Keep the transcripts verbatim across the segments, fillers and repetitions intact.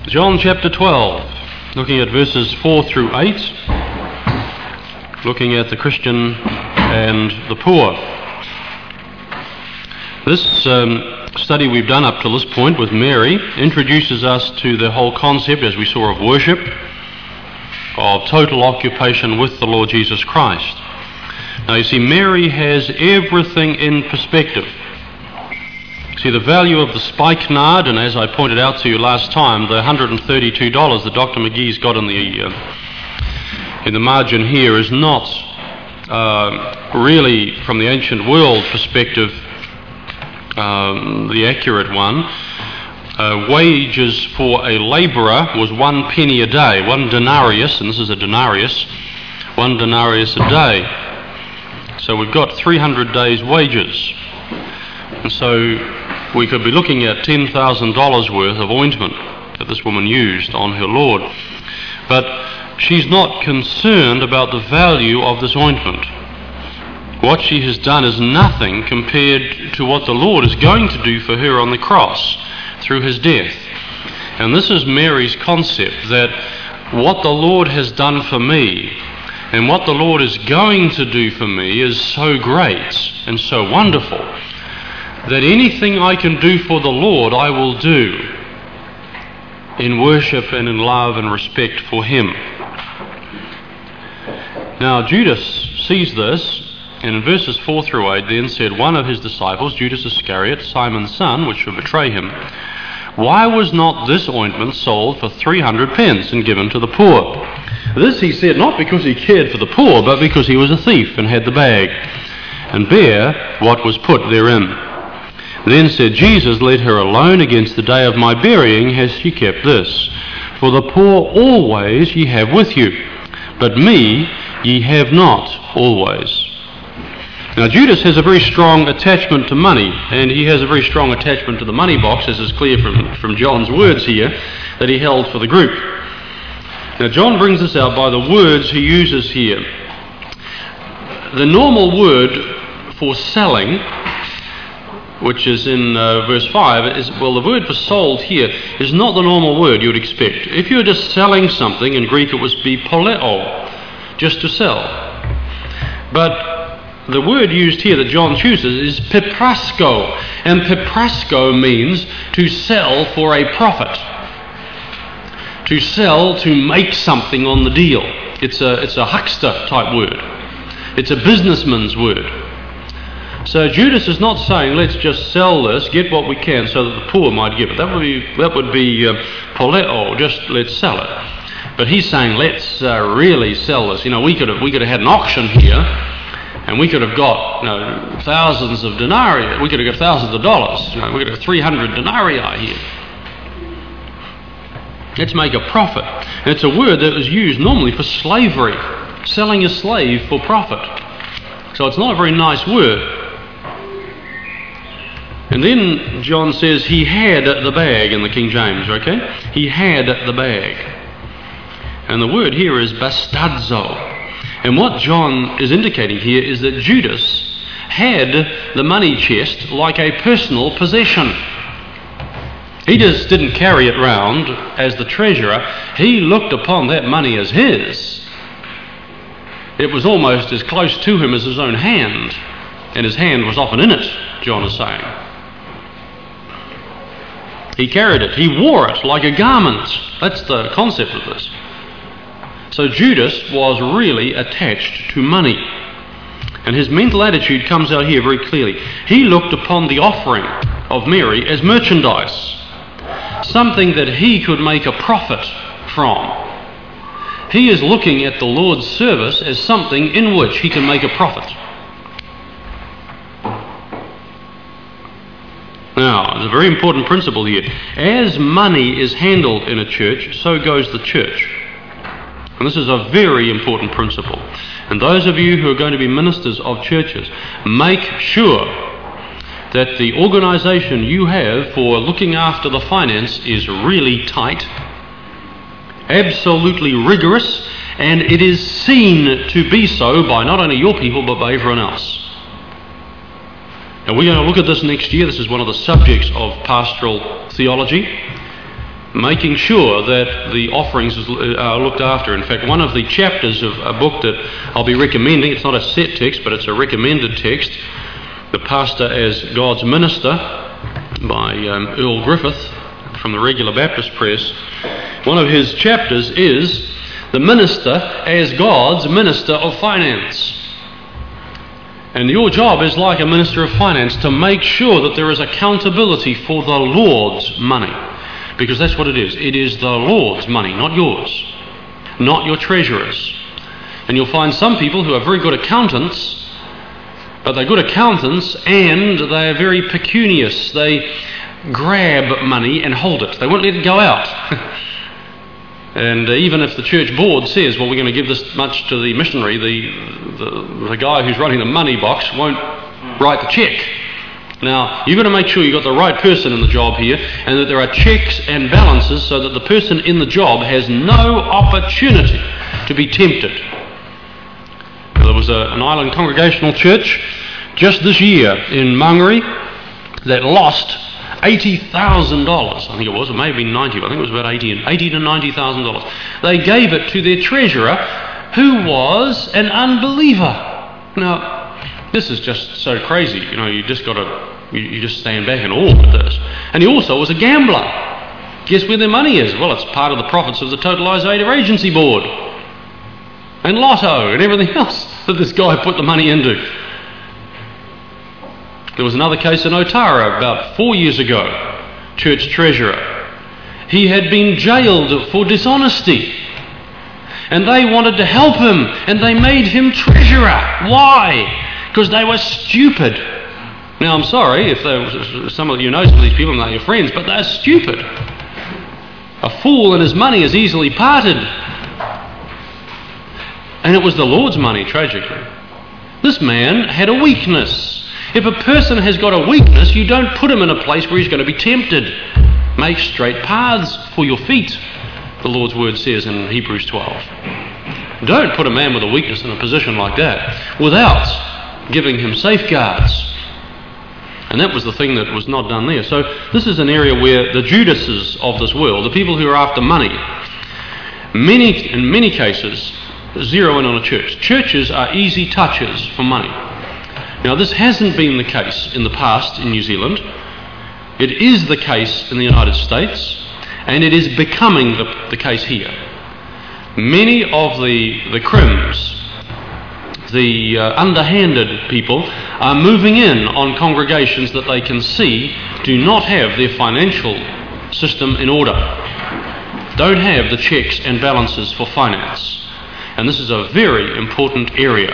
John chapter twelve, looking at verses four through eight, looking at the Christian and the poor. This um, study we've done up to this point with Mary introduces us to the whole concept, as we saw, of worship, of total occupation with the Lord Jesus Christ. Now you see, Mary has everything in perspective. See, the value of the spikenard, and as I pointed out to you last time, the one hundred thirty-two dollars that Doctor McGee's got in the uh, in the margin here is not uh, really, from the ancient world perspective, um, the accurate one. Uh, wages for a labourer was one penny a day, one denarius, and this is a denarius, one denarius a day. So we've got three hundred days' wages. And so we could be looking at ten thousand dollars worth of ointment that this woman used on her Lord. But she's not concerned about the value of this ointment. What she has done is nothing compared to what the Lord is going to do for her on the cross through his death. And this is Mary's concept, that what the Lord has done for me and what the Lord is going to do for me is so great and so wonderful that anything I can do for the Lord, I will do in worship and in love and respect for him. Now Judas sees this, and in verses four through eight then said one of his disciples, Judas Iscariot, Simon's son, which should betray him, "Why was not this ointment sold for three hundred pence and given to the poor?" This he said not because he cared for the poor, but because he was a thief and had the bag, and bare what was put therein. Then said Jesus, "Let her alone. Against the day of my burying has she kept this. For the poor always ye have with you, but me ye have not always." Now Judas has a very strong attachment to money, and he has a very strong attachment to the money box, as is clear from, from John's words here, that he held for the group. Now John brings this out by the words he uses here. The normal word for selling, which is in uh, verse five, is, well, the word for sold here is not the normal word you would expect. If you were just selling something, in Greek it would be poleo, just to sell. But the word used here that John chooses is peprasko, and peprasko means to sell for a profit. To sell, to make something on the deal. It's a, it's a huckster type word. It's a businessman's word. So Judas is not saying, let's just sell this, get what we can so that the poor might give it. That would be, that would be uh, poleo, just let's sell it. But he's saying, let's uh, really sell this. You know, we could have we could have had an auction here, and we could have got, you know, thousands of denarii. We could have got thousands of dollars. You know, we could have three hundred denarii here. Let's make a profit. And it's a word that was used normally for slavery, selling a slave for profit. So it's not a very nice word. And then John says he had the bag in the King James, okay? He had the bag. And the word here is bastadzo. And what John is indicating here is that Judas had the money chest like a personal possession. He just didn't carry it round as the treasurer. He looked upon that money as his. It was almost as close to him as his own hand. And his hand was often in it, John is saying. He carried it. He wore it like a garment. That's the concept of this. So Judas was really attached to money. And his mental attitude comes out here very clearly. He looked upon the offering of Mary as merchandise, something that he could make a profit from. He is looking at the Lord's service as something in which he can make a profit. Now, there's a very important principle here. As money is handled in a church, so goes the church. And this is a very important principle. And those of you who are going to be ministers of churches, make sure that the organisation you have for looking after the finance is really tight, absolutely rigorous, and it is seen to be so by not only your people but by everyone else. And we're going to look at this next year. This is one of the subjects of pastoral theology. making sure that the offerings are looked after. In fact, one of the chapters of a book that I'll be recommending, it's not a set text, but it's a recommended text, The Pastor as God's Minister, by um, Earl Griffith from the Regular Baptist Press. One of his chapters is The Minister as God's Minister of Finance. And your job is like a Minister of Finance, to make sure that there is accountability for the Lord's money. Because that's what it is. It is the Lord's money, not yours, not your treasurer's. And you'll find some people who are very good accountants, but they're good accountants and they're very pecunious. They grab money and hold it. They won't let it go out. And uh, even if the church board says, well, we're going to give this much to the missionary, the, the, the guy who's running the money box won't write the check. Now, you've got to make sure you've got the right person in the job here, and that there are checks and balances so that the person in the job has no opportunity to be tempted. Now, there was a, an island congregational church just this year in Mangere that lost eighty thousand dollars. I think it was, it may have been ninety, but I think it was about eighty, eighty to ninety thousand dollars. They gave it to their treasurer, who was an unbeliever. Now, this is just so crazy, you know, you just got to, you, you just stand back in awe at this. And he also was a gambler. Guess where their money is? Well, it's part of the profits of the Totalisator Agency Board. And Lotto and everything else that this guy put the money into. There was another case in Otara about four years ago, church treasurer. He had been jailed for dishonesty. And they wanted to help him, and they made him treasurer. Why? Because they were stupid. Now, I'm sorry if there, some of you know some of these people and they're your friends, but they're stupid. A fool and his money is easily parted. And it was the Lord's money, tragically. This man had a weakness. If a person has got a weakness, you don't put him in a place where he's going to be tempted. Make straight paths for your feet, the Lord's word says in Hebrews twelve. Don't put a man with a weakness in a position like that without giving him safeguards. And that was the thing that was not done there. So this is an area where the Judases of this world, the people who are after money, many in many cases zero in on a church. Churches are easy touches for money. Now, this hasn't been the case in the past in New Zealand. It is the case in the United States, and it is becoming the, the case here. Many of the, the crims, the uh, underhanded people, are moving in on congregations that they can see do not have their financial system in order, don't have the checks and balances for finance. And this is a very important area.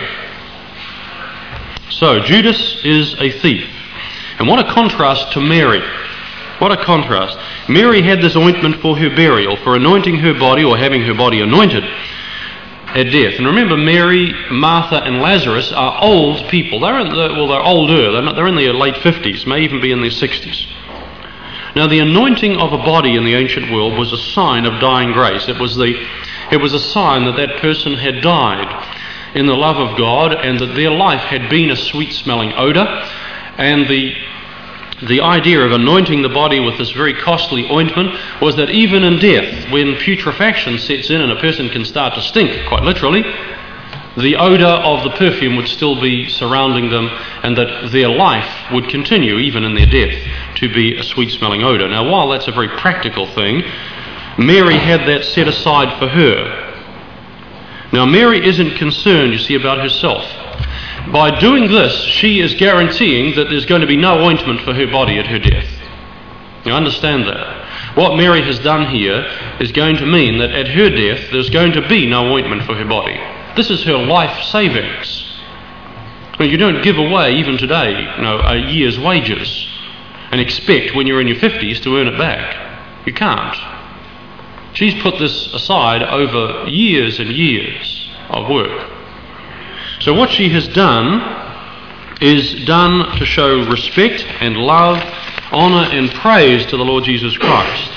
So, Judas is a thief. And what a contrast to Mary. What a contrast. Mary had this ointment for her burial, for anointing her body, or having her body anointed at death. And remember, Mary, Martha and Lazarus are old people. They're in the, well, they're older. They're, not, they're in their late fifties, may even be in their sixties. Now, the anointing of a body in the ancient world was a sign of dying grace. It was, the, it was a sign that that person had died in the love of God, and that their life had been a sweet-smelling odour. And the the idea of anointing the body with this very costly ointment was that even in death, when putrefaction sets in and a person can start to stink, quite literally, the odour of the perfume would still be surrounding them, and that their life would continue, even in their death, to be a sweet-smelling odour. Now, while that's a very practical thing, Mary had that set aside for her. Now, Mary isn't concerned, you see, about herself. By doing this, she is guaranteeing that there's going to be no ointment for her body at her death. You understand that? What Mary has done here is going to mean that at her death, there's going to be no ointment for her body. This is her life savings. I mean, you don't give away, even today, you know, a year's wages and expect when you're in your fifties to earn it back. You can't. She's put this aside over years and years of work. So what she has done is done to show respect and love, honour and praise to the Lord Jesus Christ.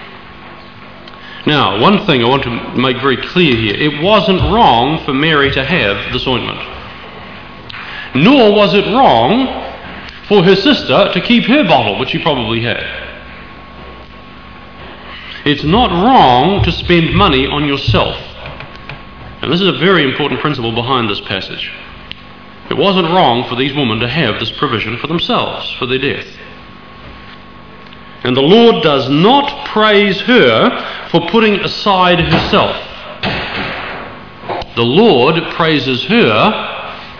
Now, one thing I want to make very clear here. It wasn't wrong for Mary to have this ointment. Nor was it wrong for her sister to keep her bottle, which she probably had. It's not wrong to spend money on yourself. And this is a very important principle behind this passage. It wasn't wrong for these women to have this provision for themselves, for their death. And the Lord does not praise her for putting aside herself. The Lord praises her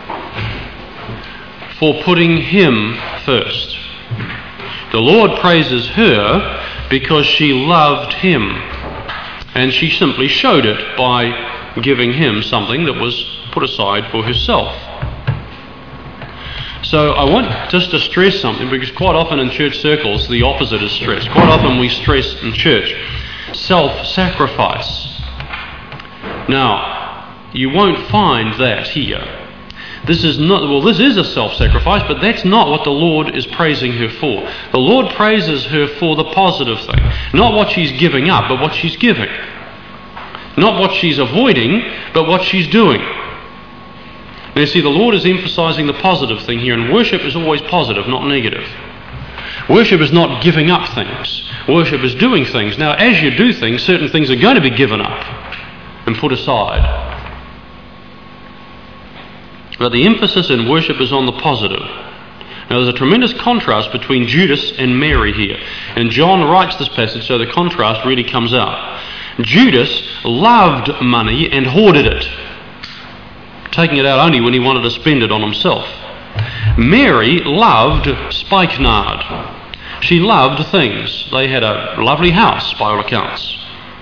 for putting Him first. The Lord praises her because she loved Him, and she simply showed it by giving Him something that was put aside for herself. So I want just to stress something, because quite often in church circles the opposite is stressed. Quite often we stress in church self-sacrifice. Now, you won't find that here. This is not, well, this is a self-sacrifice, but that's not what the Lord is praising her for. The Lord praises her for the positive thing. Not what she's giving up, but what she's giving. Not what she's avoiding, but what she's doing. Now, you see, the Lord is emphasizing the positive thing here, and worship is always positive, not negative. Worship is not giving up things. Worship is doing things. Now, as you do things, certain things are going to be given up and put aside. But the emphasis in worship is on the positive. Now, there's a tremendous contrast between Judas and Mary here. And John writes this passage so the contrast really comes out. Judas loved money and hoarded it, taking it out only when he wanted to spend it on himself. Mary loved spikenard. She loved things. They had a lovely house, by all accounts.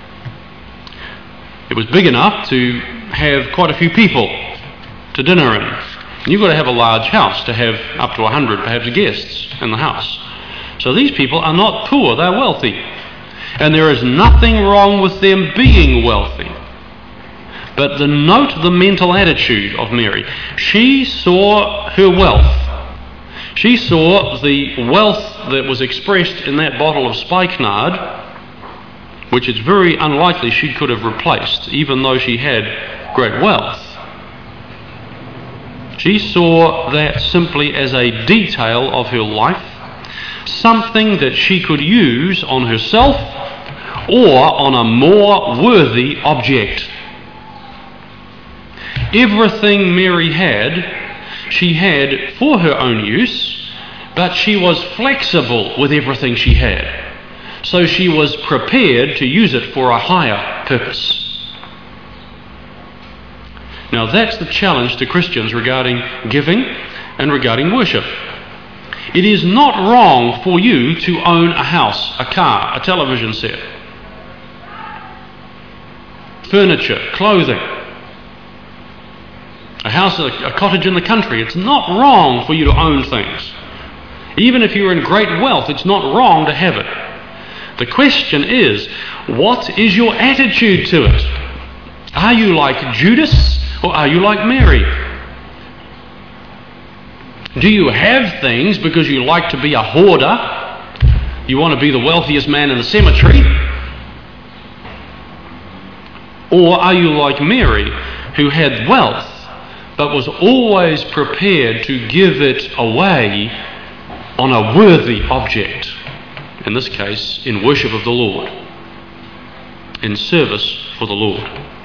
It was big enough to have quite a few people to dinner in. And you've got to have a large house to have up to a hundred, perhaps, guests in the house. So these people are not poor, they're wealthy. And there is nothing wrong with them being wealthy. But the note the mental attitude of Mary. She saw her wealth. She saw the wealth that was expressed in that bottle of spikenard, which it's very unlikely she could have replaced, even though she had great wealth. She saw that simply as a detail of her life, something that she could use on herself or on a more worthy object. Everything Mary had, she had for her own use, but she was flexible with everything she had. So she was prepared to use it for a higher purpose. Now that's the challenge to Christians regarding giving and regarding worship. It is not wrong for you to own a house, a car, a television set, furniture, clothing, a house, a, a cottage in the country. It's not wrong for you to own things. Even if you're in great wealth, it's not wrong to have it. The question is, what is your attitude to it? Are you like Judas or are you like Mary? Do you have things because you like to be a hoarder? You want to be the wealthiest man in the cemetery? Or are you like Mary, who had wealth but was always prepared to give it away on a worthy object? In this case, in worship of the Lord, in service for the Lord.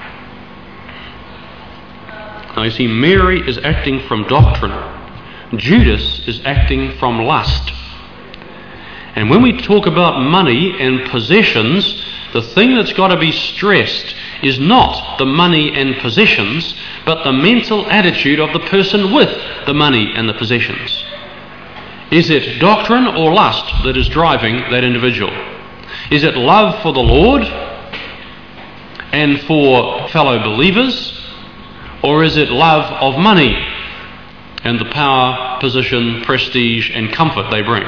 Now you see, Mary is acting from doctrine. Judas is acting from lust. And when we talk about money and possessions, the thing that's got to be stressed is not the money and possessions, but the mental attitude of the person with the money and the possessions. Is it doctrine or lust that is driving that individual? Is it love for the Lord and for fellow believers? Or is it love of money and the power, position, prestige and comfort they bring?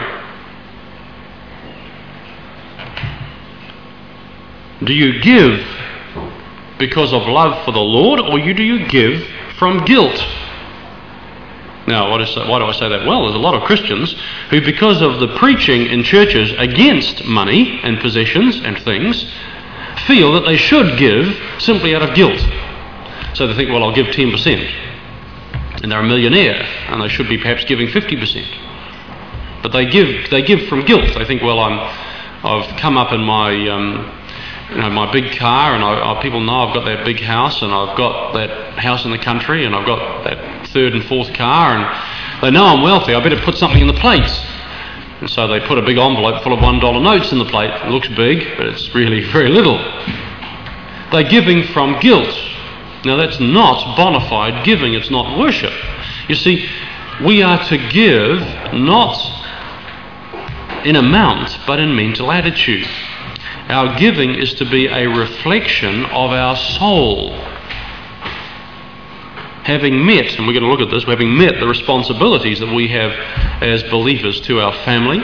Do you give because of love for the Lord, or do you give from guilt? Now, why do I say that? Well, there's a lot of Christians who, because of the preaching in churches against money and possessions and things, feel that they should give simply out of guilt. So they think, well, I'll give ten percent. And they're a millionaire, and they should be perhaps giving fifty percent. But they give they give from guilt. They think, well, I'm, I've come up in my um, you know, my big car, and I, I, people know I've got that big house, and I've got that house in the country, and I've got that third and fourth car, and they know I'm wealthy. I better put something in the plate. And so they put a big envelope full of one dollar notes in the plate. It looks big, but it's really very little. They're giving from guilt. Now that's not bona fide giving, it's not worship. You see, we are to give not in amount, but in mental attitude. Our giving is to be a reflection of our soul. Having met, and we're going to look at this, having met the responsibilities that we have as believers to our family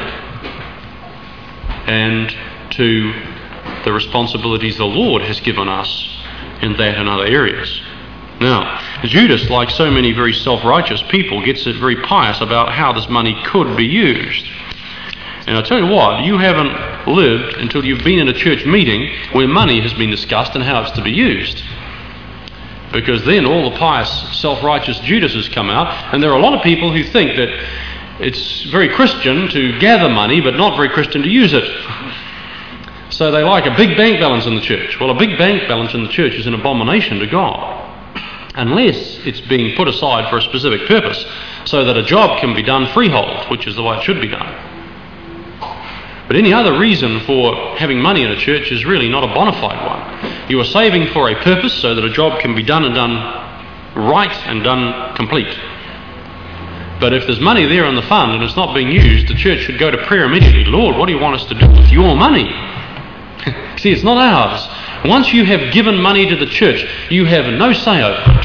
and to the responsibilities the Lord has given us in that and other areas. Now, Judas, like so many very self-righteous people, gets it very pious about how this money could be used. And I tell you what, you haven't lived until you've been in a church meeting where money has been discussed and how it's to be used. Because then all the pious, self-righteous Judases come out, and there are a lot of people who think that it's very Christian to gather money, but not very Christian to use it. So they like a big bank balance in the church. Well, a big bank balance in the church is an abomination to God, unless it's being put aside for a specific purpose, so that a job can be done freehold, which is the way it should be done. But any other reason for having money in a church is really not a bona fide one. You are saving for a purpose so that a job can be done and done right and done complete. But if there's money there in the fund and it's not being used, the church should go to prayer immediately. Lord, what do you want us to do with your money? See, it's not ours. Once you have given money to the church, you have no say over it.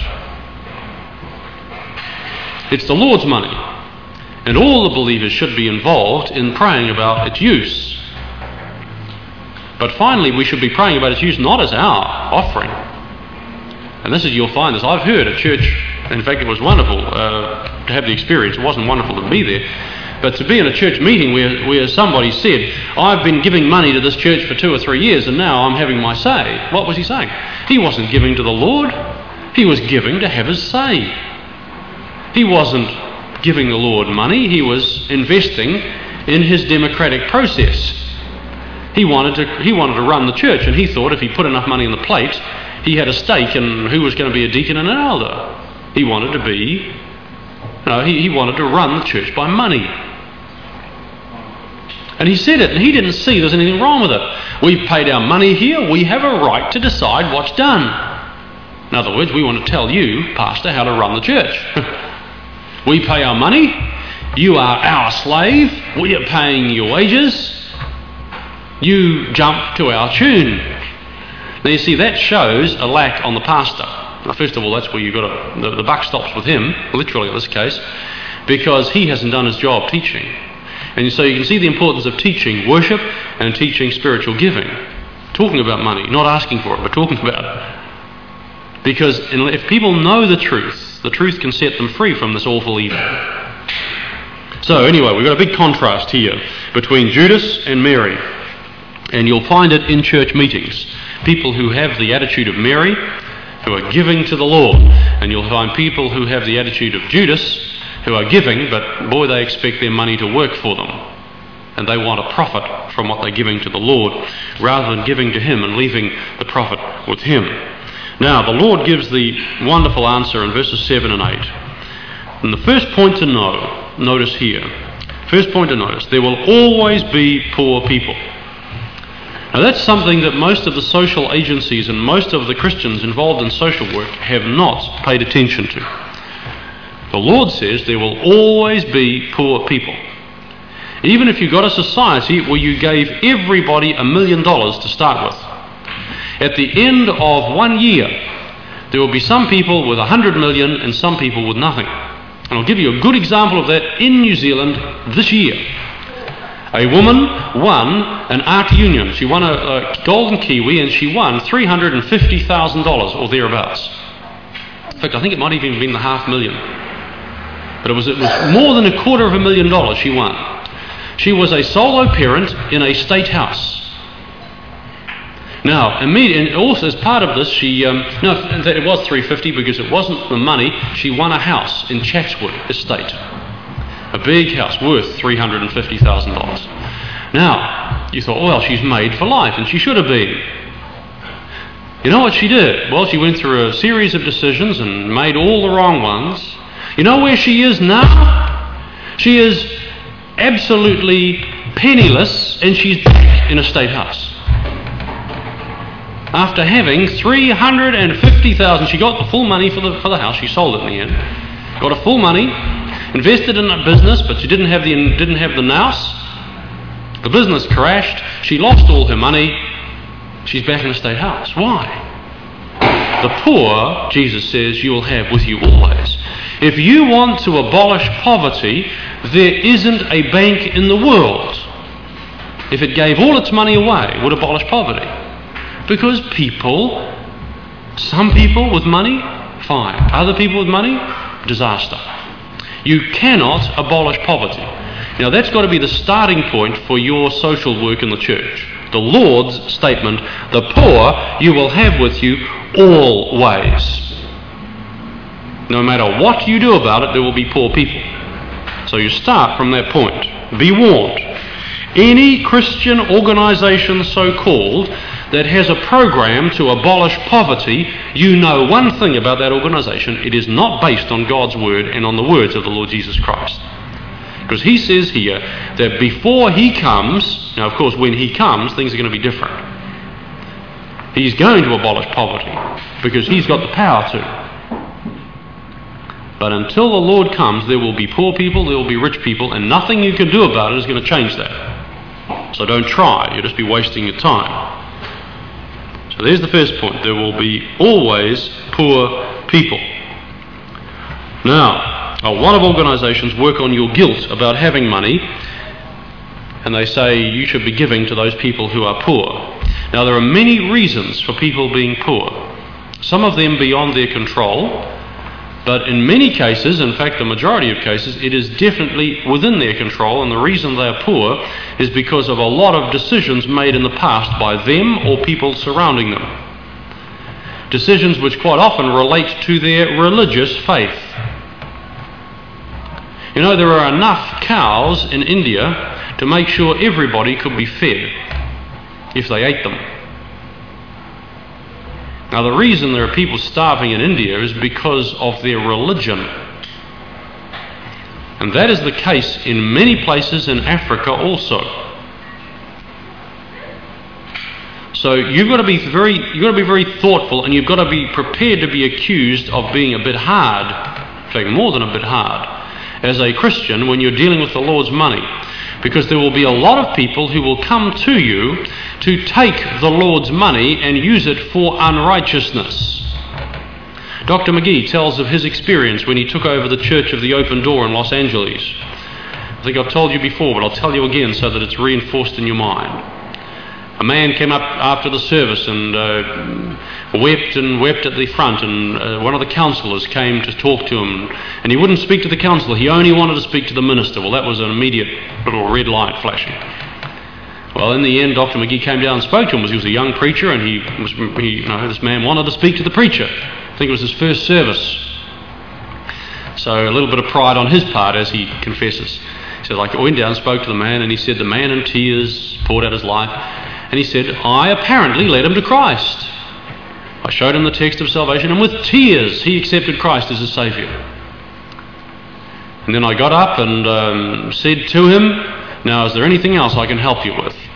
It's the Lord's money. And all the believers should be involved in praying about its use. But finally, we should be praying about its use not as our offering. And this is, you'll find this, I've heard at church, in fact it was wonderful uh, to have the experience. It wasn't wonderful to be there. But to be in a church meeting where, where somebody said, I've been giving money to this church for two or three years and now I'm having my say. What was he saying? He wasn't giving to the Lord. He was giving to have his say. He wasn't giving the Lord money, he was investing in his democratic process. He wanted to he wanted to run the church, and he thought if he put enough money in the plate, he had a stake in who was going to be a deacon and an elder. He wanted to be, no, he, he wanted to run the church by money. And he said it, and he didn't see there's anything wrong with it. We've paid our money here, we have a right to decide what's done. In other words, we want to tell you, Pastor, how to run the church. We pay our money, you are our slave, we are paying your wages, you jump to our tune. Now you see, that shows a lack on the pastor. Now, first of all, that's where you've got to, the, the buck stops with him, literally in this case, because he hasn't done his job teaching. And so you can see the importance of teaching worship and teaching spiritual giving. Talking about money, not asking for it, but talking about it. Because if people know the truth, the truth can set them free from this awful evil. So anyway, we've got a big contrast here between Judas and Mary. And you'll find it in church meetings. People who have the attitude of Mary, who are giving to the Lord. And you'll find people who have the attitude of Judas, who are giving, but boy, they expect their money to work for them. And they want a profit from what they're giving to the Lord, rather than giving to him and leaving the profit with him. Now, the Lord gives the wonderful answer in verses seven and eight. And the first point to know, notice here, first point to notice, there will always be poor people. Now that's something that most of the social agencies and most of the Christians involved in social work have not paid attention to. The Lord says there will always be poor people. Even if you got a society where you gave everybody a million dollars to start with, at the end of one year, there will be some people with a hundred million and some people with nothing. And I'll give you a good example of that in New Zealand this year. A woman won an art union. She won a, a golden kiwi and she won three hundred fifty thousand dollars or thereabouts. In fact, I think it might even have been the half million. But it was, it was more than a quarter of a million dollars she won. She was a solo parent in a state house. Now, immediately, and also as part of this, she, um, no, it was three hundred fifty because it wasn't the money. She won a house in Chatswood Estate, a big house worth three hundred fifty thousand dollars. Now, you thought, well, she's made for life, and she should have been. You know what she did? Well, she went through a series of decisions and made all the wrong ones. You know where she is now? She is absolutely penniless, and she's back in a state house. After having three hundred fifty thousand dollars, she got the full money for the for the house. She sold it in the end. Got a full money, invested in a business, but she didn't have the didn't have the nous. The business crashed. She lost all her money. She's back in a state house. Why? The poor, Jesus says, you will have with you always. If you want to abolish poverty, there isn't a bank in the world, if it gave all its money away, would abolish poverty. Because people, some people with money, fine. Other people with money, disaster. You cannot abolish poverty. Now that's got to be the starting point for your social work in the church. The Lord's statement, the poor you will have with you always. No matter what you do about it, there will be poor people. So you start from that point. Be warned. Any Christian organisation, so-called, that has a program to abolish poverty, you know one thing about that organisation: it is not based on God's word and on the words of the Lord Jesus Christ. Because he says here that before he comes, now of course when he comes things are going to be different. He's going to abolish poverty because he's got the power to. But until the Lord comes, there will be poor people, there will be rich people, and nothing you can do about it is going to change that. So don't try, you'll just be wasting your time. So there's the first point. There will be always poor people. Now, a lot of organisations work on your guilt about having money, and they say you should be giving to those people who are poor. Now, there are many reasons for people being poor, some of them beyond their control, but in many cases, in fact the majority of cases, it is definitely within their control, and the reason they are poor is because of a lot of decisions made in the past by them or people surrounding them. Decisions which quite often relate to their religious faith. You know, there are enough cows in India to make sure everybody could be fed if they ate them. Now, the reason there are people starving in India is because of their religion. And that is the case in many places in Africa also. So you've got to be very, you've got to be very thoughtful, and you've got to be prepared to be accused of being a bit hard, in fact more than a bit hard, as a Christian when you're dealing with the Lord's money. Because there will be a lot of people who will come to you to take the Lord's money and use it for unrighteousness. Doctor McGee tells of his experience when he took over the Church of the Open Door in Los Angeles. I think I've told you before, but I'll tell you again so that it's reinforced in your mind. A man came up after the service and uh, wept and wept at the front, and uh, one of the counsellors came to talk to him, and he wouldn't speak to the counsellor, he only wanted to speak to the minister. Well, that was an immediate little red light flashing. Well, in the end, Doctor McGee came down and spoke to him because he was a young preacher, and he was, he, you know, this man wanted to speak to the preacher. I think it was his first service. So a little bit of pride on his part, as he confesses. He said, like, I went down and spoke to the man, and he said the man in tears poured out his life. And he said, I apparently led him to Christ. I showed him the text of salvation, and with tears he accepted Christ as his Saviour. And then I got up and um, said to him, now, is there anything else I can help you with?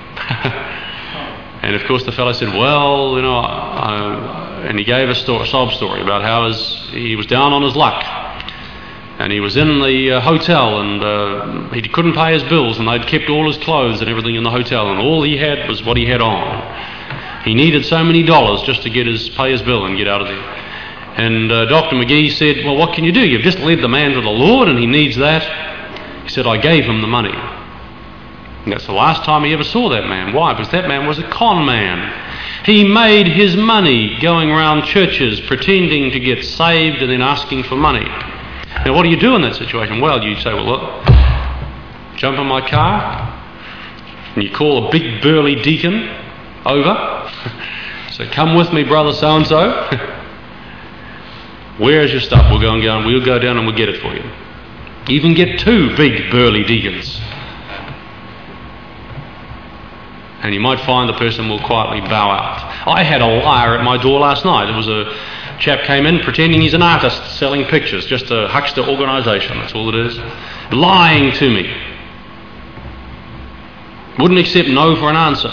And of course the fellow said, well, you know, I, and he gave a, sto- a sob story about how his, he was down on his luck. And he was in the uh, hotel, and uh, he couldn't pay his bills, and they'd kept all his clothes and everything in the hotel, and all he had was what he had on. He needed so many dollars just to get his pay his bill and get out of there. And uh, Doctor McGee said, well, what can you do? You've just led the man to the Lord, and he needs that. He said, I gave him the money. And that's the last time he ever saw that man. Why? Because that man was a con man. He made his money going around churches pretending to get saved and then asking for money. Now, what do you do in that situation? Well, you say, well, look, jump in my car, and you call a big burly deacon over. So, come with me, brother so-and-so. Where's your stuff? We'll go and go, and we'll go down and we'll get it for you. Even get two big burly deacons. And you might find the person will quietly bow out. I had a liar at my door last night. There was a chap came in pretending he's an artist selling pictures, just a huckster organisation, that's all it is. Lying to me. Wouldn't accept no for an answer.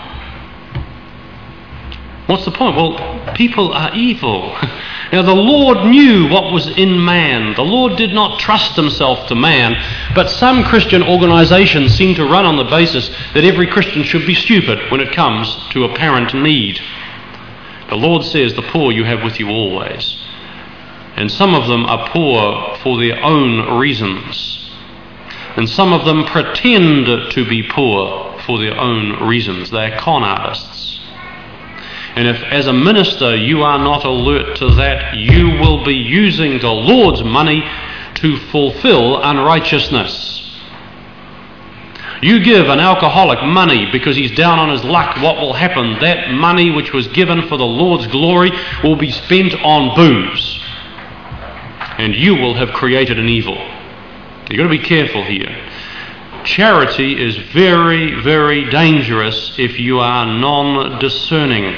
What's the point? Well, people are evil. Now, the Lord knew what was in man. The Lord did not trust himself to man, but some Christian organisations seem to run on the basis that every Christian should be stupid when it comes to apparent need. The Lord says, the poor you have with you always. And some of them are poor for their own reasons. And some of them pretend to be poor for their own reasons. They're con artists. And if as a minister you are not alert to that, you will be using the Lord's money to fulfill unrighteousness. You give an alcoholic money because he's down on his luck, what will happen? That money which was given for the Lord's glory will be spent on booze. And you will have created an evil. You've got to be careful here. Charity is very, very dangerous if you are non-discerning.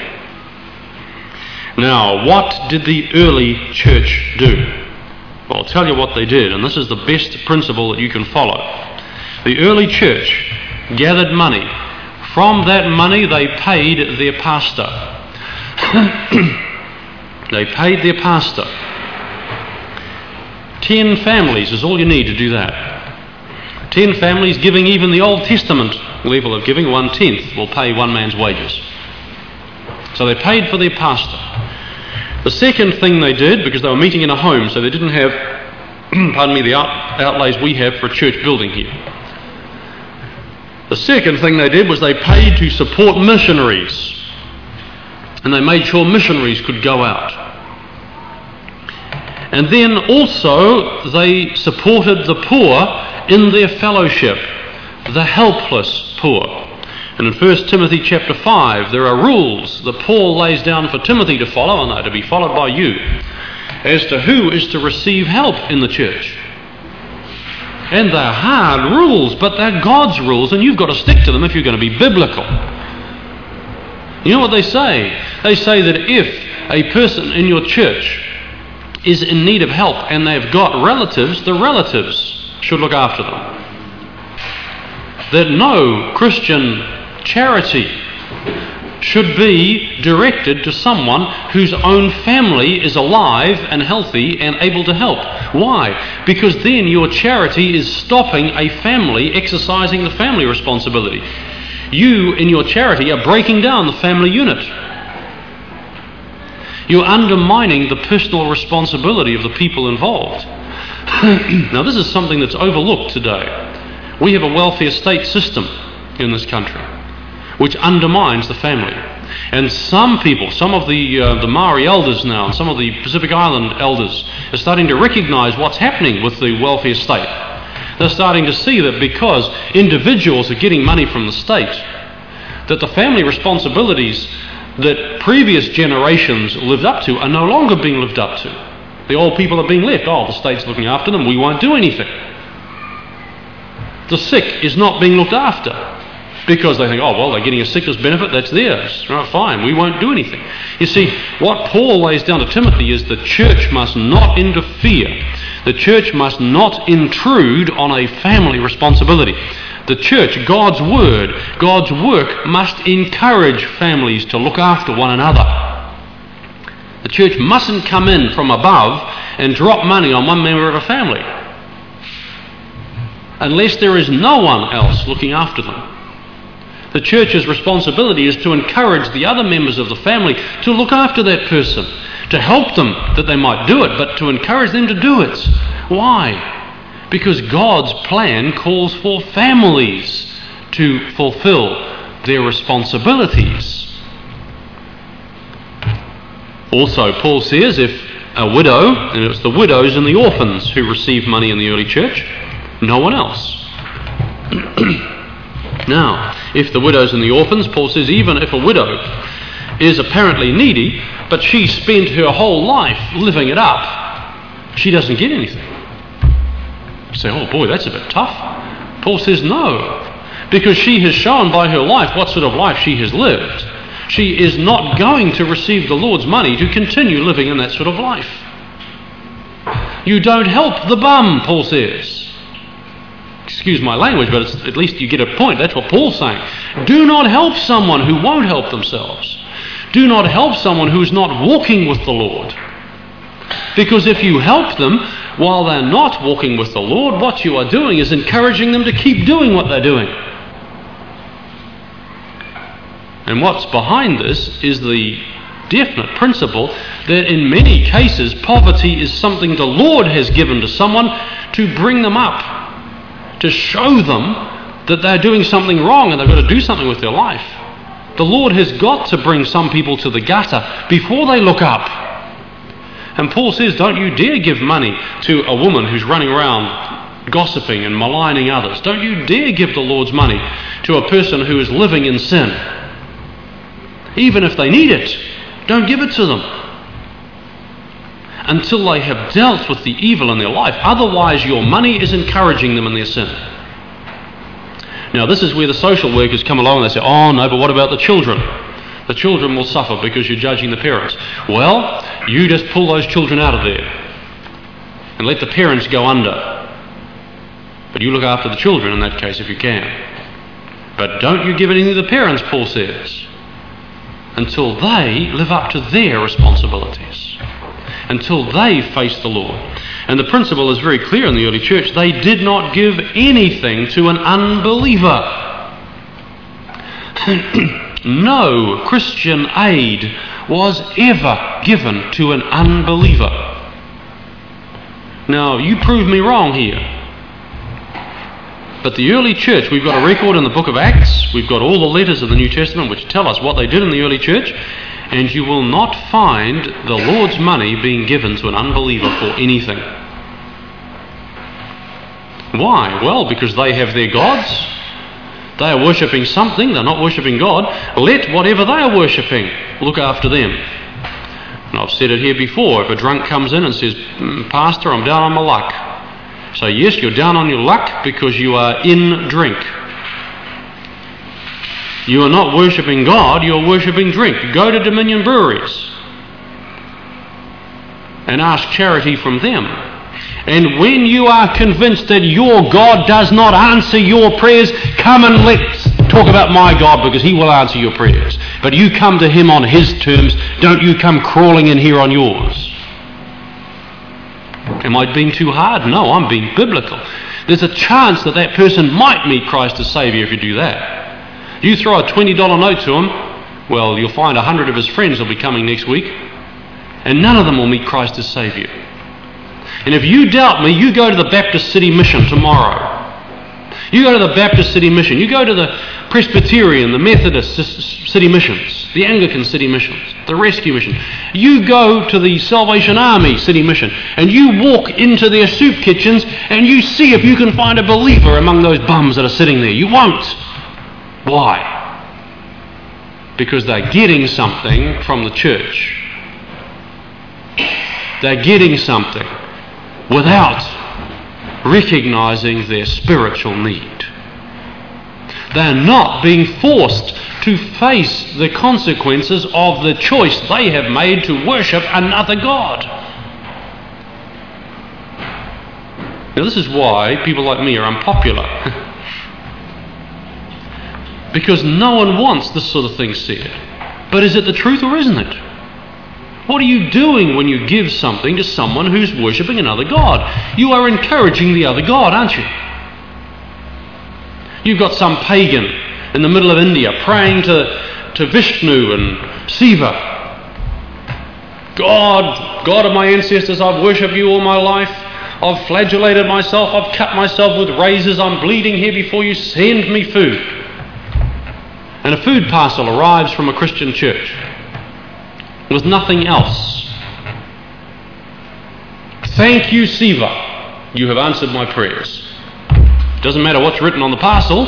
Now, what did the early church do? Well, I'll tell you what they did, and this is the best principle that you can follow. The early church gathered money. From that money they paid their pastor. They paid their pastor. Ten families is all you need to do that. Ten families giving even the Old Testament level of giving, one-tenth, will pay one man's wages. So they paid for their pastor. The second thing they did, because they were meeting in a home, so they didn't have, pardon me, the out, outlays we have for a church building here. The second thing they did was they paid to support missionaries. And they made sure missionaries could go out. And then also they supported the poor in their fellowship, the helpless poor. And in First Timothy chapter five, there are rules that Paul lays down for Timothy to follow, and they are to be followed by you, as to who is to receive help in the church. And they're hard rules, but they're God's rules, and you've got to stick to them if you're going to be biblical. You know what they say? They say that if a person in your church is in need of help and they've got relatives, the relatives should look after them. That no Christian charity should be directed to someone whose own family is alive and healthy and able to help. Why? Because then your charity is stopping a family exercising the family responsibility. You, in your charity, are breaking down the family unit. You're undermining the personal responsibility of the people involved. Now, this is something that's overlooked today. We have a welfare state system in this country which undermines the family. And some people, some of the uh, the Maori elders now, and some of the Pacific Island elders are starting to recognise what's happening with the welfare state. They're starting to see that because individuals are getting money from the state, that the family responsibilities that previous generations lived up to are no longer being lived up to. The old people are being left. Oh, the state's looking after them, we won't do anything. The sick is not being looked after because they think, oh, well, they're getting a sickness benefit, that's theirs. Right, fine, we won't do anything. You see, what Paul lays down to Timothy is the church must not interfere. The church must not intrude on a family responsibility. The church, God's word, God's work must encourage families to look after one another. The church mustn't come in from above and drop money on one member of a family unless there is no one else looking after them. The church's responsibility is to encourage the other members of the family to look after that person, to help them that they might do it, but to encourage them to do it. Why? Because God's plan calls for families to fulfill their responsibilities. Also, Paul says if a widow, and it's the widows and the orphans who received money in the early church, no one else. Now, if the widows and the orphans, Paul says even if a widow is apparently needy, but she spent her whole life living it up, she doesn't get anything. You say, oh boy, that's a bit tough. Paul says no, because she has shown by her life what sort of life she has lived. She is not going to receive the Lord's money to continue living in that sort of life. You don't help the bum, Paul says. Excuse my language, but it's, at least you get a point. That's what Paul's saying. Do not help someone who won't help themselves. Do not help someone who's not walking with the Lord. Because if you help them while they're not walking with the Lord, what you are doing is encouraging them to keep doing what they're doing. And what's behind this is the definite principle that in many cases poverty is something the Lord has given to someone to bring them up, to show them that they're doing something wrong and they've got to do something with their life. The Lord has got to bring some people to the gutter before they look up. And Paul says, don't you dare give money to a woman who's running around gossiping and maligning others. Don't you dare give the Lord's money to a person who is living in sin. Even if they need it, don't give it to them until they have dealt with the evil in their life. Otherwise, your money is encouraging them in their sin. Now, this is where the social workers come along and they say, oh no, but what about the children? The children will suffer because you're judging the parents. Well, you just pull those children out of there and let the parents go under. But you look after the children in that case if you can. But don't you give anything to the parents, Paul says, until they live up to their responsibilities, until they face the Lord. And the principle is very clear in the early church. They did not give anything to an unbeliever. No Christian aid was ever given to an unbeliever. Now, you prove me wrong here. But the early church, we've got a record in the book of Acts, we've got all the letters of the New Testament which tell us what they did in the early church, and you will not find the Lord's money being given to an unbeliever for anything. Why? Well, because they have their gods. They are worshipping something, they're not worshipping God. Let whatever they are worshipping look after them. And I've said it here before, if a drunk comes in and says, Pastor, I'm down on my luck. So yes, you're down on your luck because you are in drink. You are not worshipping God, you are worshipping drink. Go to Dominion Breweries and ask charity from them. And when you are convinced that your God does not answer your prayers, come and let's talk about my God, because he will answer your prayers. But you come to him on his terms, don't you come crawling in here on yours. Am I being too hard? No, I'm being biblical. There's a chance that that person might meet Christ as Saviour if you do that. You throw a twenty dollar note to him, well, you'll find a hundred of his friends will be coming next week, and none of them will meet Christ as Saviour. And if you doubt me, you go to the Baptist City Mission tomorrow. You go to the Baptist City Mission. You go to the Presbyterian, the Methodist City Missions, the Anglican City Missions, the Rescue Mission. You go to the Salvation Army City Mission and you walk into their soup kitchens and you see if you can find a believer among those bums that are sitting there. You won't. Why? Because they're getting something from the church. They're getting something without recognizing their spiritual need. They're not being forced to face the consequences of the choice they have made to worship another God. Now, this is why people like me are unpopular. Because no one wants this sort of thing said. But is it the truth or isn't it? What are you doing when you give something to someone who's worshipping another God? You are encouraging the other God, aren't you? You've got some pagan in the middle of India praying to, to Vishnu and Shiva. God, God of my ancestors, I've worshipped you all my life. I've flagellated myself. I've cut myself with razors. I'm bleeding here before you. Send me food. And a food parcel arrives from a Christian church with nothing else. Thank you, Shiva. You have answered my prayers. Doesn't matter what's written on the parcel.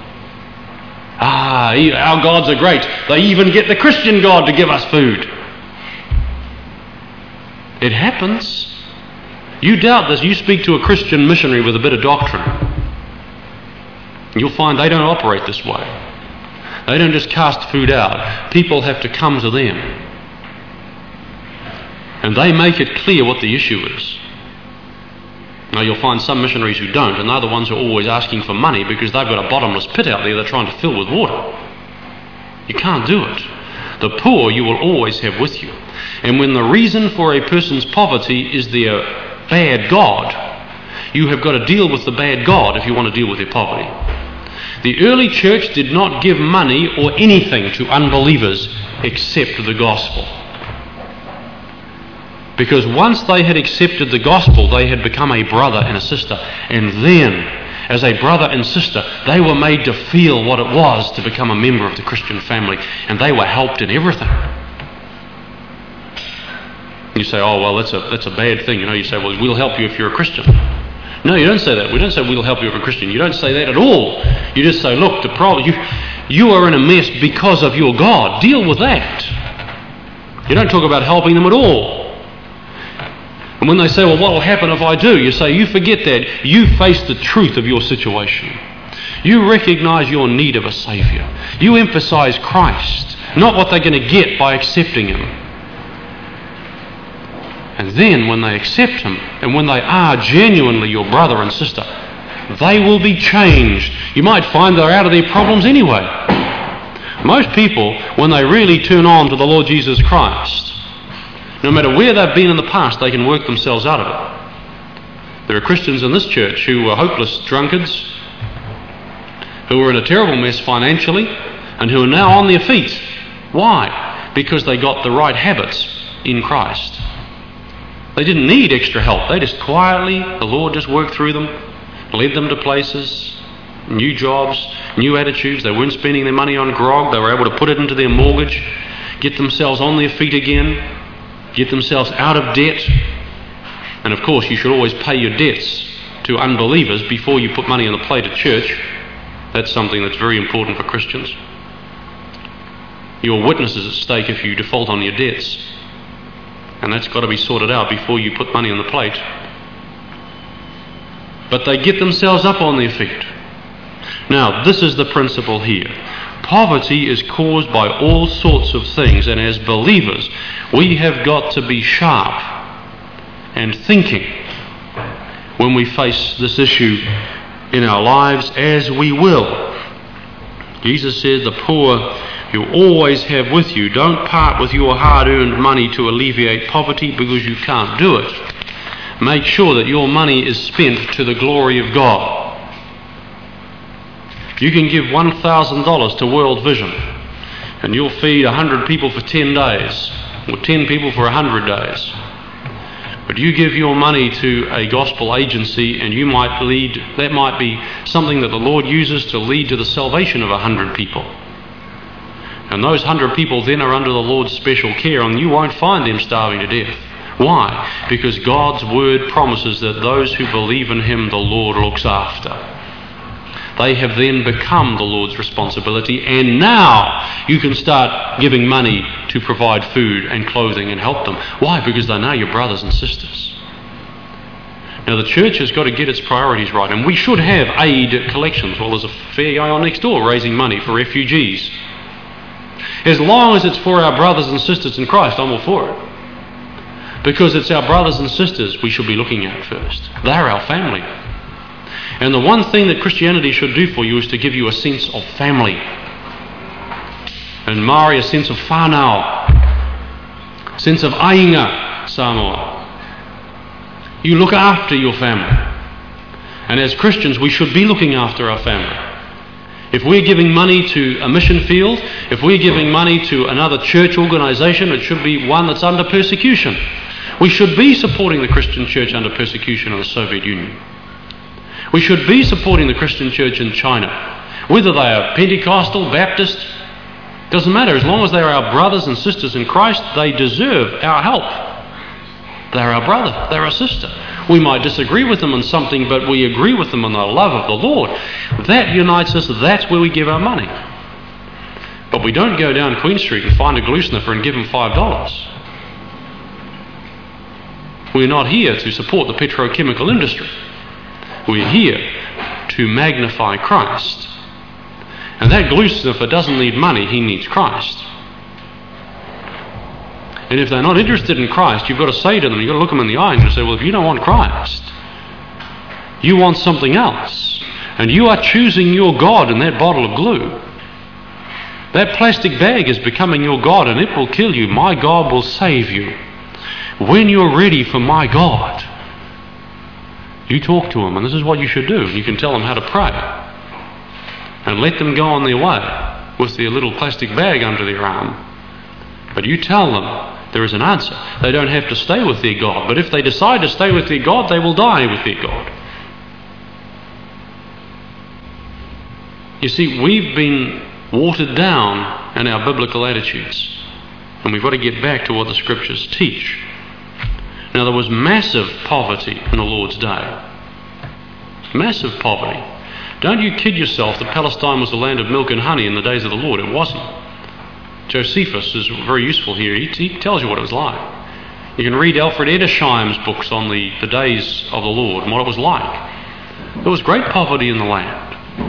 Ah, our gods are great. They even get the Christian God to give us food. It happens. You doubt this, you speak to a Christian missionary with a bit of doctrine. You'll find they don't operate this way. They don't just cast food out. People have to come to them. And they make it clear what the issue is. Now you'll find some missionaries who don't, and they're the ones who are always asking for money because they've got a bottomless pit out there they're trying to fill with water. You can't do it. The poor you will always have with you. And when the reason for a person's poverty is their bad God, you have got to deal with the bad God if you want to deal with their poverty. The early church did not give money or anything to unbelievers except the gospel. Because once they had accepted the gospel, they had become a brother and a sister. And then, as a brother and sister, they were made to feel what it was to become a member of the Christian family. And they were helped in everything. You say, oh, well, that's a, that's a bad thing. You know, you say, well, we'll help you if you're a Christian. No, you don't say that. We don't say we'll help you if you're a Christian. You don't say that at all. You just say, look, the problem, you, you are in a mess because of your God. Deal with that. You don't talk about helping them at all. And when they say, well, what will happen if I do? You say, you forget that. You face the truth of your situation. You recognize your need of a Saviour. You emphasize Christ, not what they're going to get by accepting Him. And then when they accept Him, and when they are genuinely your brother and sister, they will be changed. You might find they're out of their problems anyway. Most people, when they really turn on to the Lord Jesus Christ, no matter where they've been in the past, they can work themselves out of it. There are Christians in this church who were hopeless drunkards, who were in a terrible mess financially, and who are now on their feet. Why? Because they got the right habits in Christ. They didn't need extra help. They just quietly, the Lord just worked through them, led them to places, new jobs, new attitudes. They weren't spending their money on grog. They were able to put it into their mortgage, get themselves on their feet again, get themselves out of debt. And of course, you should always pay your debts to unbelievers before you put money on the plate at church. That's something that's very important for Christians. Your witness is at stake if you default on your debts. And that's got to be sorted out before you put money on the plate. But they get themselves up on their feet. Now, this is the principle here. Poverty is caused by all sorts of things, and as believers, we have got to be sharp and thinking when we face this issue in our lives, as we will. Jesus said, the poor you always have with you. Don't part with your hard-earned money to alleviate poverty because you can't do it. Make sure that your money is spent to the glory of God. You can give one thousand dollars to World Vision and you'll feed one hundred people for ten days or ten people for one hundred days. But you give your money to a gospel agency and you might lead, that might be something that the Lord uses to lead to the salvation of one hundred people. And those one hundred people then are under the Lord's special care, and you won't find them starving to death. Why? Because God's word promises that those who believe in Him the Lord looks after. They have then become the Lord's responsibility, and now you can start giving money to provide food and clothing and help them. Why? Because they're now your brothers and sisters. Now the church has got to get its priorities right, and we should have aid collections. Well, there's a fair guy on next door raising money for refugees. As long as it's for our brothers and sisters in Christ, I'm all for it. Because it's our brothers and sisters we should be looking at first. They're our family. And the one thing that Christianity should do for you is to give you a sense of family. And Maori, a sense of whānau, sense of ainga, Samoa. You look after your family. And as Christians, we should be looking after our family. If we're giving money to a mission field, if we're giving money to another church organisation, it should be one that's under persecution. We should be supporting the Christian church under persecution in the Soviet Union. We should be supporting the Christian church in China. Whether they are Pentecostal, Baptist, doesn't matter. As long as they're our brothers and sisters in Christ, they deserve our help. They're our brother, they're our sister. We might disagree with them on something, but we agree with them on the love of the Lord. That unites us, that's where we give our money. But we don't go down Queen Street and find a glue sniffer and give him five dollars. We're not here to support the petrochemical industry. We're here to magnify Christ. And that glue sniffer doesn't need money, he needs Christ. And if they're not interested in Christ, you've got to say to them, you've got to look them in the eye and say, well, if you don't want Christ, you want something else. And you are choosing your God in that bottle of glue. That plastic bag is becoming your God, and it will kill you. My God will save you. When you're ready for my God, you talk to him, and this is what you should do. You can tell them how to pray. And let them go on their way with their little plastic bag under their arm. But you tell them there is an answer. They don't have to stay with their God. But if they decide to stay with their God, they will die with their God. You see, we've been watered down in our biblical attitudes. And we've got to get back to what the Scriptures teach. Now, there was massive poverty in the Lord's day. Massive poverty. Don't you kid yourself that Palestine was the land of milk and honey in the days of the Lord. It wasn't. Josephus is very useful here. He, he tells you what it was like. You can read Alfred Edersheim's books on the, the days of the Lord and what it was like. There was great poverty in the land.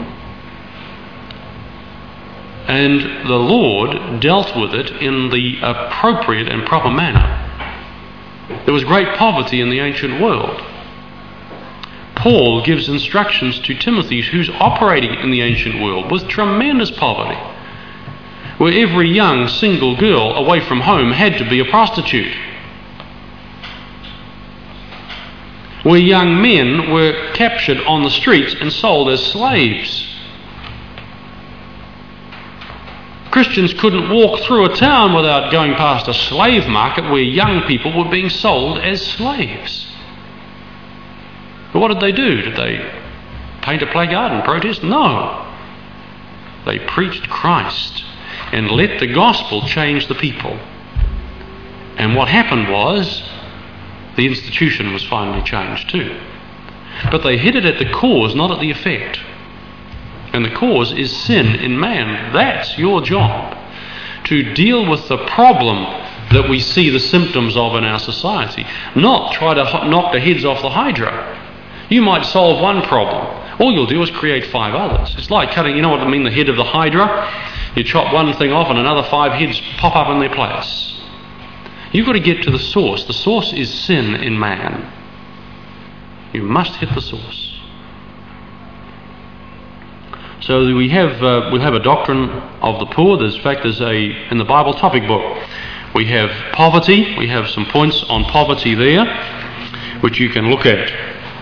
And the Lord dealt with it in the appropriate and proper manner. There was great poverty in the ancient world. Paul gives instructions to Timothy, who's operating in the ancient world with tremendous poverty, where every young single girl away from home had to be a prostitute, where young men were captured on the streets and sold as slaves. Christians couldn't walk through a town without going past a slave market where young people were being sold as slaves. But what did they do? Did they paint a placard and protest? No. They preached Christ and let the gospel change the people. And what happened was the institution was finally changed too. But they hit it at the cause, not at the effect. And the cause is sin in man. That's your job, to deal with the problem that we see the symptoms of in our society, not try to knock the heads off the hydra. You might solve one problem. All you'll do is create five others. It's like cutting, you know what I mean, the head of the hydra? You chop one thing off and another five heads pop up in their place. You've got to get to the source. The source is sin in man. You must hit the source. So we have uh, we have a doctrine of the poor. There's, in fact, there's a in the Bible topic book. We have poverty. We have some points on poverty there, which you can look at.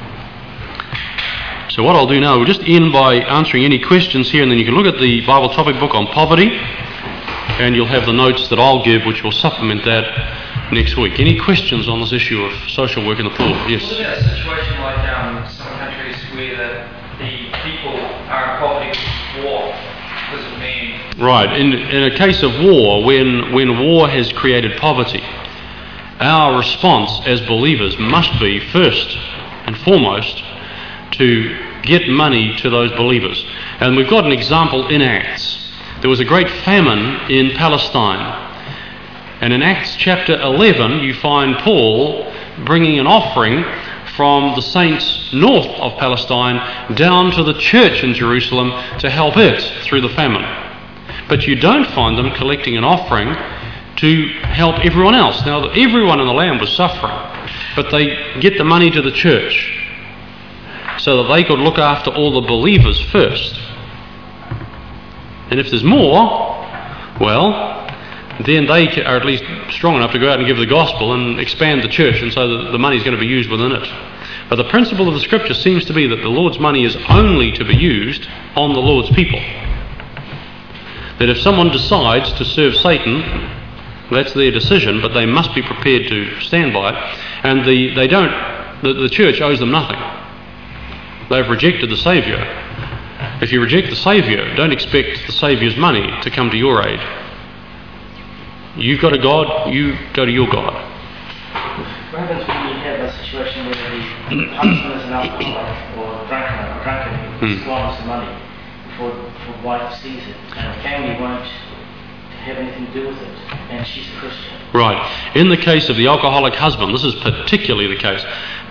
So what I'll do now, we'll just end by answering any questions here, and then you can look at the Bible topic book on poverty, and you'll have the notes that I'll give, which will supplement that next week. Any questions on this issue of social work in the poor? Yes. What about a situation like um, some countries where the, the people are in poverty because of war, because of man? Right. In, in a case of war, when, when war has created poverty, our response as believers must be, first and foremost, to get money to those believers. And we've got an example in Acts. There was a great famine in Palestine. And in Acts chapter eleven, you find Paul bringing an offering from the saints north of Palestine down to the church in Jerusalem to help it through the famine. But you don't find them collecting an offering to help everyone else. Now, everyone in the land was suffering, but they get the money to the church so that they could look after all the believers first. And if there's more, well, then they are at least strong enough to go out and give the gospel and expand the church, and so that the money is going to be used within it. But the principle of the Scripture seems to be that the Lord's money is only to be used on the Lord's people. That if someone decides to serve Satan, that's their decision, but they must be prepared to stand by it. And the, they don't, the, the church owes them nothing. They've rejected the Saviour. If you reject the Saviour, don't expect the Saviour's money to come to your aid. You've got a God, you go to your God. What happens when you have a situation where the husband is an alcoholic or a drunkard, or drunkard who hmm. squanders the money before the wife sees it, and the family won't have anything to do with it, and she's a Christian? Right. In the case of the alcoholic husband, this is particularly the case,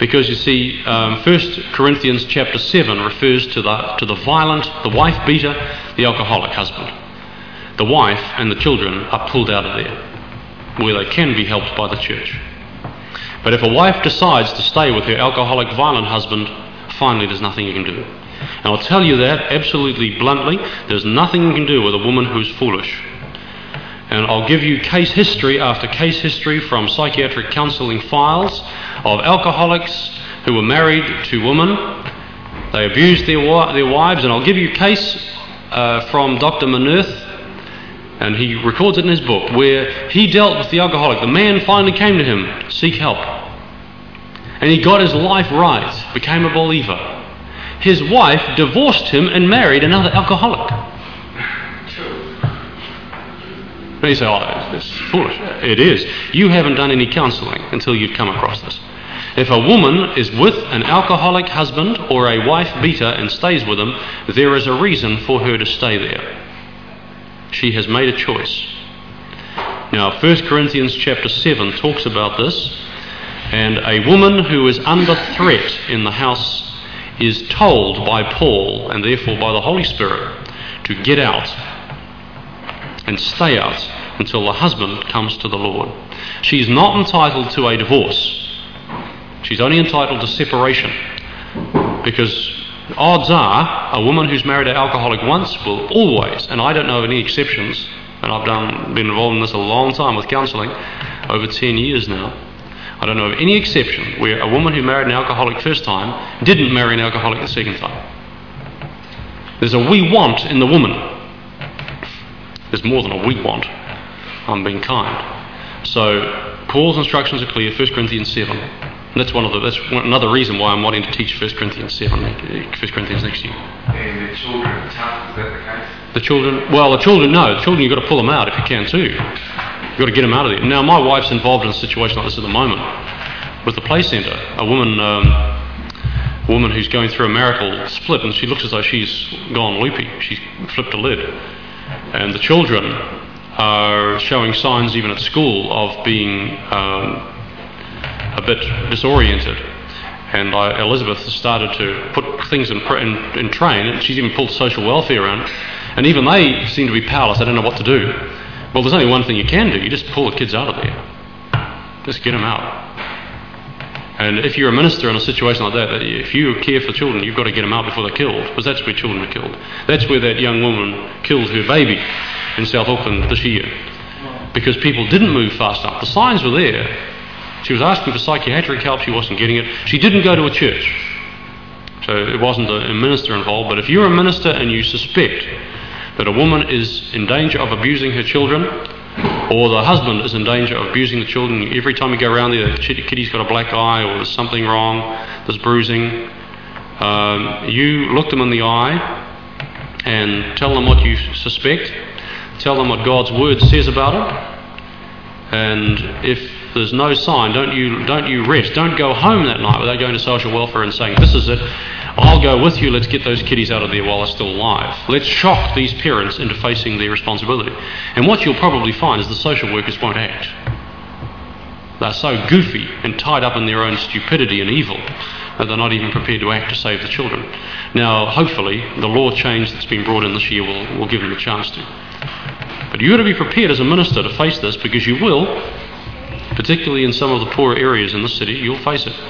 Because you see, um, First Corinthians chapter seven refers to the, to the violent, the wife beater, the alcoholic husband. The wife and the children are pulled out of there, where they can be helped by the church. But if a wife decides to stay with her alcoholic, violent husband, finally there's nothing you can do. And I'll tell you that absolutely bluntly, there's nothing you can do with a woman who's foolish. And I'll give you case history after case history from psychiatric counselling files of alcoholics who were married to women. They abused their, wa- their wives, and I'll give you a case uh, from Doctor Manerth, and he records it in his book, where he dealt with the alcoholic. The man finally came to him to seek help. And he got his life right, became a believer. His wife divorced him and married another alcoholic. And you say, oh, it's foolish. It is. You haven't done any counselling until you've come across this. If a woman is with an alcoholic husband or a wife beater and stays with him, there is a reason for her to stay there. She has made a choice. Now, First Corinthians chapter seven talks about this, and a woman who is under threat in the house is told by Paul, and therefore by the Holy Spirit, to get out and stay out until the husband comes to the Lord. She's not entitled to a divorce. She's only entitled to separation, because odds are a woman who's married an alcoholic once will always, and I don't know of any exceptions, and I've done been involved in this a long time with counselling, over ten years now, I don't know of any exception where a woman who married an alcoholic first time didn't marry an alcoholic the second time. There's a we want in the woman. There's more than a we want. I'm being kind. So Paul's instructions are clear, First Corinthians seven. And that's one of the that's one, another reason why I'm wanting to teach First Corinthians seven, First Corinthians next year. And the children are tough, is that the case? The children, well, the children, no, the children you've got to pull them out if you can too. You've got to get them out of there. Now, my wife's involved in a situation like this at the moment with the play centre. A woman, um, a woman who's going through a marital split, and she looks as though she's gone loopy. She's flipped a lid, and the children are showing signs, even at school, of being um, a bit disoriented. And I, Elizabeth has started to put things in, in, in train, and she's even pulled social welfare around. And even they seem to be powerless. They don't know what to do. Well, there's only one thing you can do. You just pull the kids out of there. Just get them out. And if you're a minister in a situation like that, if you care for children, you've got to get them out before they're killed, because that's where children are killed. That's where that young woman killed her baby in South Auckland this year, because people didn't move fast enough. The signs were there. She was asking for psychiatric help. She wasn't getting it. She didn't go to a church. So it wasn't a, a minister involved. But if you're a minister and you suspect that a woman is in danger of abusing her children, or the husband is in danger of abusing the children, every time you go around there, the kitty's got a black eye, or there's something wrong, there's bruising, um, you look them in the eye and tell them what you suspect, tell them what God's word says about it, and if there's no sign, don't you don't you rest. Don't go home that night without going to social welfare and saying, this is it, I'll go with you, let's get those kiddies out of there while they're still alive. Let's shock these parents into facing their responsibility. And what you'll probably find is the social workers won't act. They're so goofy and tied up in their own stupidity and evil that they're not even prepared to act to save the children. Now, hopefully, the law change that's been brought in this year will, will give them a chance to. But you've got to be prepared as a minister to face this, because you will, particularly in some of the poorer areas in the city, you'll face it.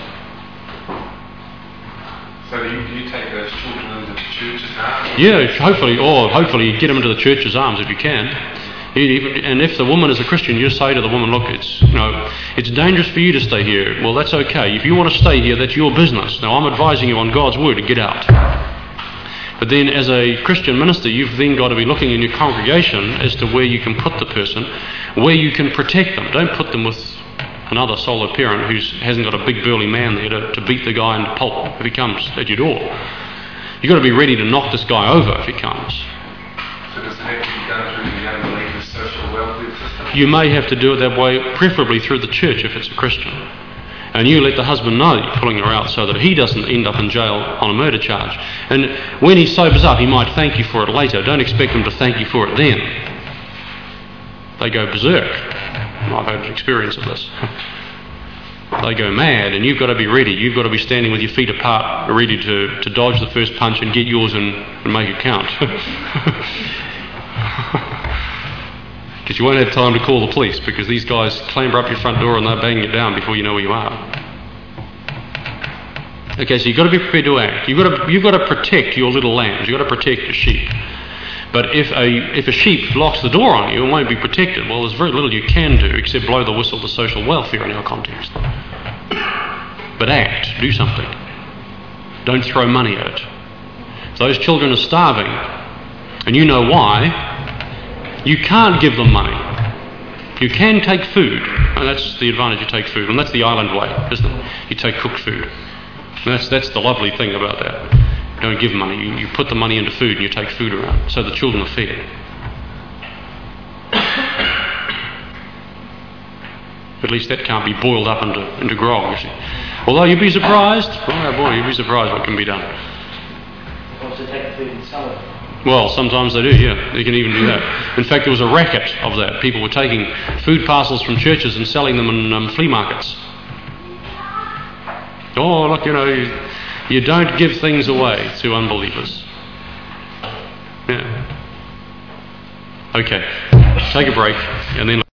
So you, you take those children into the church's arms? Yeah, hopefully, or hopefully get them into the church's arms if you can. And if the woman is a Christian, you say to the woman, look, it's you know, it's dangerous for you to stay here. Well, that's okay. If you want to stay here, that's your business. Now, I'm advising you on God's word to get out. But then as a Christian minister, you've then got to be looking in your congregation as to where you can put the person, where you can protect them. Don't put them with another solo parent who hasn't got a big burly man there to, to beat the guy into pulp if he comes at your door. You've got to be ready to knock this guy over if he comes. So does it have to be done through the young believer's social welfare system? You may have to do it that way, preferably through the church if it's a Christian. And you let the husband know that you're pulling her out so that he doesn't end up in jail on a murder charge. And when he sobers up, he might thank you for it later. Don't expect him to thank you for it then. They go berserk. I've had experience of this. they go mad, and you've got to be ready. You've got to be standing with your feet apart, ready to, to dodge the first punch and get yours and, and make it count. Because you won't have time to call the police, because these guys clamber up your front door and they're banging it down before you know where you are. Okay, so you've got to be prepared to act. You've got to, you've got to protect your little lambs. You've got to protect your sheep. But if a if a sheep locks the door on you and won't be protected, well, there's very little you can do except blow the whistle to social welfare in our context. But act, do something. Don't throw money at it. If those children are starving, and you know why, you can't give them money. You can take food, and that's the advantage you take food, and that's the island way, isn't it? You take cooked food. And that's that's the lovely thing about that. You don't give money, you, you put the money into food and you take food around, so the children are fed. At least that can't be boiled up into, into grog, you see. Although you'd be surprised, oh boy, you'd be surprised what can be done. Also take the food and sell it. Well, sometimes they do, yeah. They can even do that. In fact, there was a racket of that. People were taking food parcels from churches and selling them in um, flea markets. Oh, look, you know, you, you don't give things away to unbelievers. Yeah. Okay, take a break, and then...